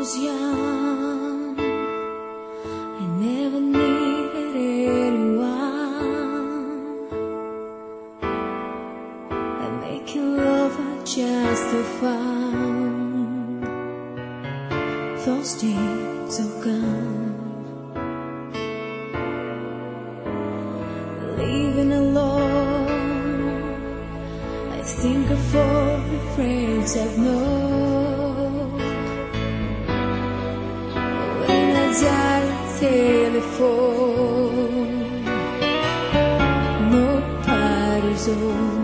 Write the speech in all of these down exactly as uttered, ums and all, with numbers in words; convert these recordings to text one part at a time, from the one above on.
was young, I never needed anyone. I make love just for fun. Those days are gone. Living alone, I think of all the friends I've known. When I dial the telephone, nobody's home.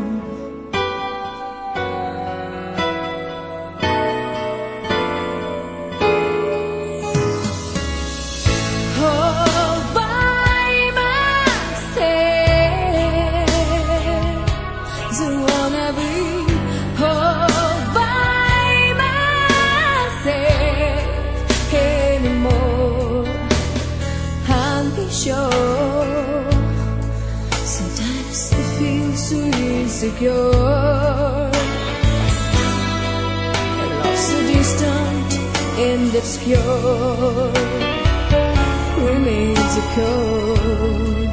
Sure, sometimes it feels so insecure. A love so distant and obscure remains a code.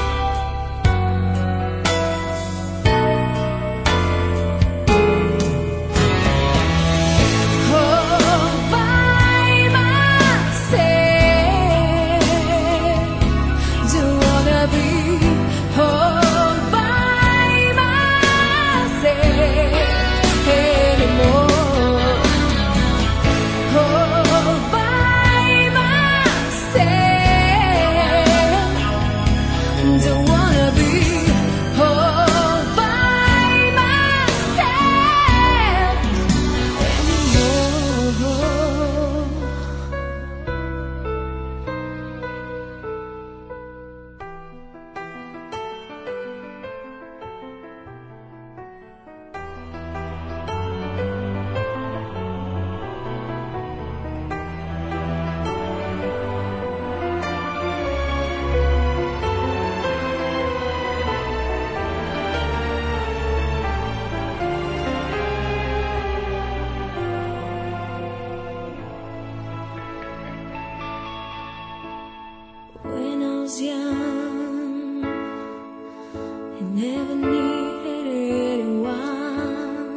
Young, I never needed anyone.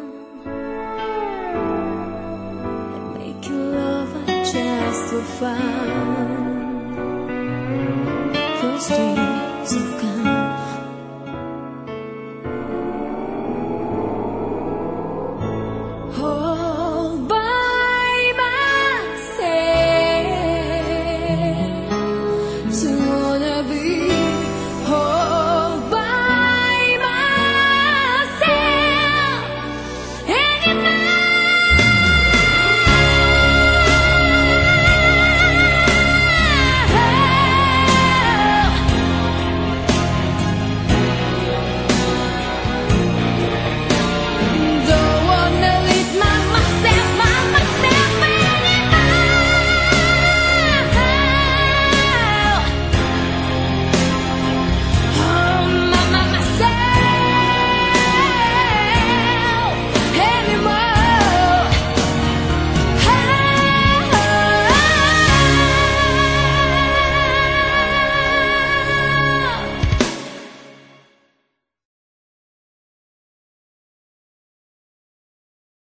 I make you love just for fun. Those days have gone.